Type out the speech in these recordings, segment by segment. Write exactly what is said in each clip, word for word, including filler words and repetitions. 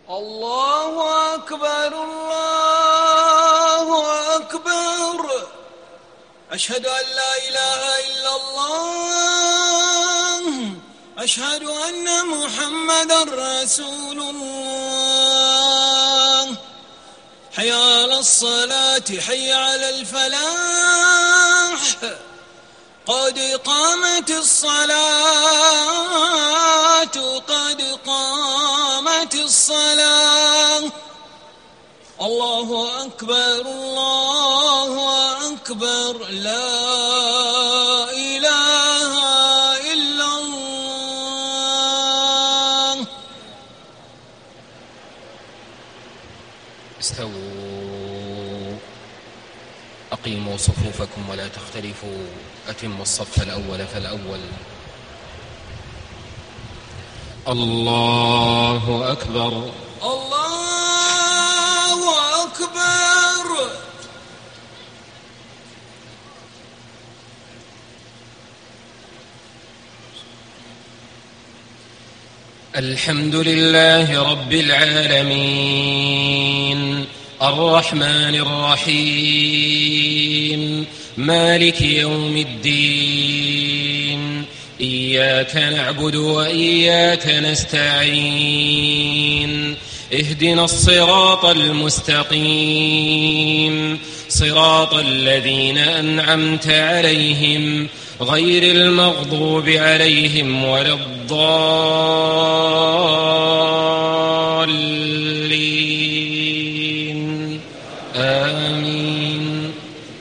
الله أكبر الله أكبر. أشهد أن لا إله إلا الله. أشهد أن محمدا رسول الله. حي على الصلاة حي على الفلاح. قد قامت الصلاة قد قامت الصلاة. الله أكبر الله أكبر. لا إله إلا الله. استووا أقيموا صفوفكم ولا تختلفوا. أتموا الصف الأول فالأول. الله أكبر الله أكبر. الحمد لله رب العالمين الرحمن الرحيم مالك يوم الدين. إياك نعبد وإياك نستعين. اهدنا الصراط المستقيم صراط الذين أنعمت عليهم غير المغضوب عليهم ولا الضالين. آمين.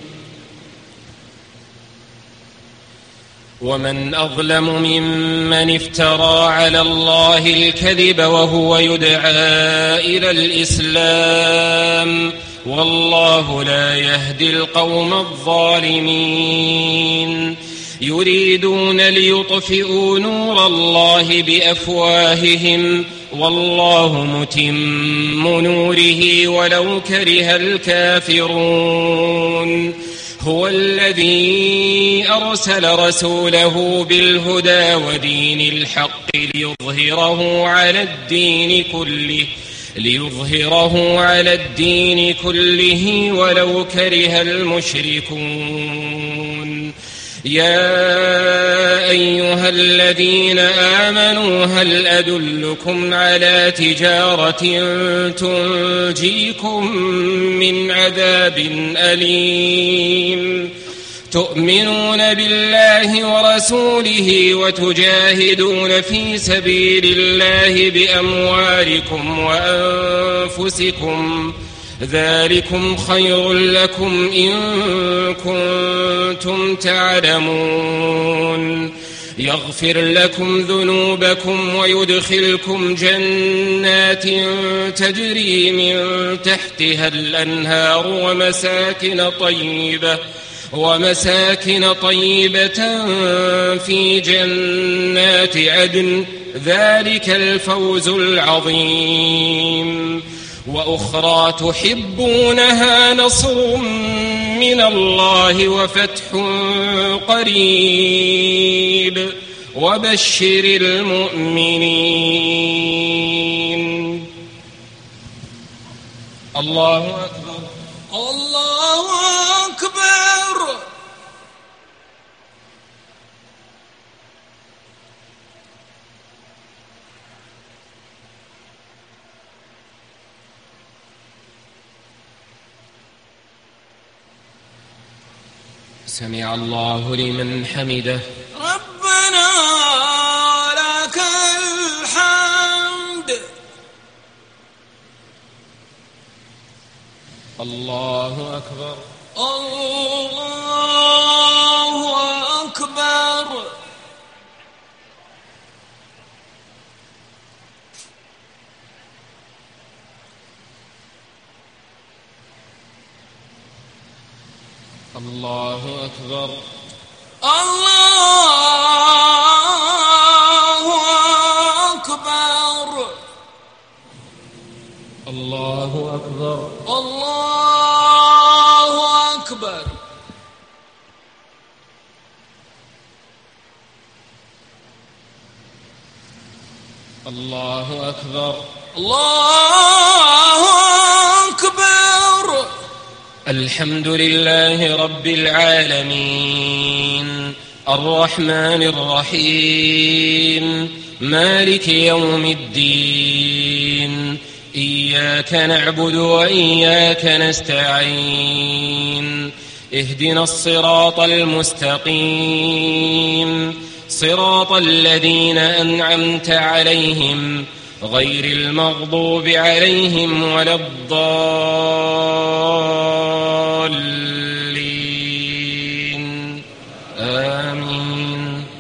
ومن أظلم ممن افترى على الله الكذب وهو يدعى إلى الإسلام والله لا يهدي القوم الظالمين. يريدون ليطفئوا نور الله بأفواههم والله متم نوره ولو كره الكافرون. هو الذي أرسل رسوله بالهدى ودين الحق ليظهره على الدين كله ليظهره على الدين كله ولو كره المشركون. يا أيها الذين آمنوا هل أدلكم على تجارة تنجيكم من عذاب أليم تؤمنون بالله ورسوله وتجاهدون في سبيل الله بأموالكم وأنفسكم ذلكم خير لكم إن كنتم تعلمون. يغفر لكم ذنوبكم ويدخلكم جنات تجري من تحتها الأنهار ومساكن طيبة ومساكن طيبة في جنات عدن ذلك الفوز العظيم. وأخرى تحبونها نصر من الله وفتح قريب وبشر المؤمنين. الله أكبر الله أكبر. سمع الله لمن حمده. ربنا لك الحمد. الله أكبر الله أكبر. الله أكبر الله أكبر. الله أكبر الله أكبر. الله أكبر. الله أكبر. الحمد لله رب العالمين الرحمن الرحيم مالك يوم الدين إياك نعبد وإياك نستعين اهدنا الصراط المستقيم صراط الذين أنعمت عليهم غير المغضوب عليهم ولا الضالين آمين.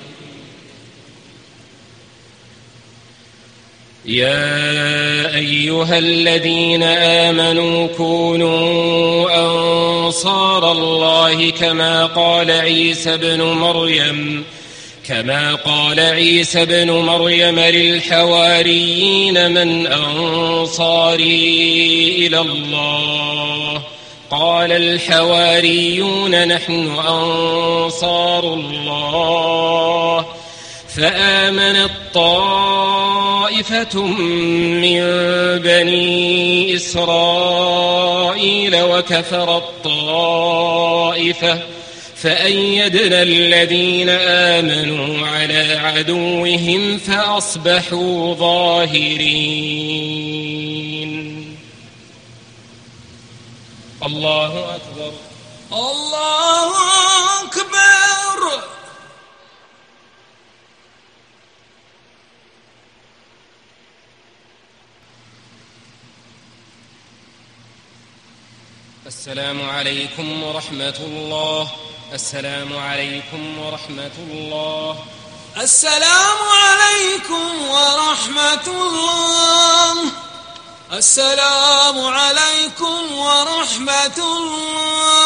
يا أيها الذين آمنوا كونوا أنصار الله كما قال عيسى ابن مريم كما قال عيسى ابن مريم للحواريين من أنصاري إلى الله قال الحواريون نحن أنصار الله فآمنت طائفة من بني إسرائيل وكفرت طائفة فأيدنا الذين آمنوا على عدوهم فأصبحوا ظاهرين. الله أكبر. الله أكبر. السلام عليكم ورحمة الله. السلام عليكم ورحمة الله. السلام عليكم ورحمة الله. السلام عليكم ورحمة الله.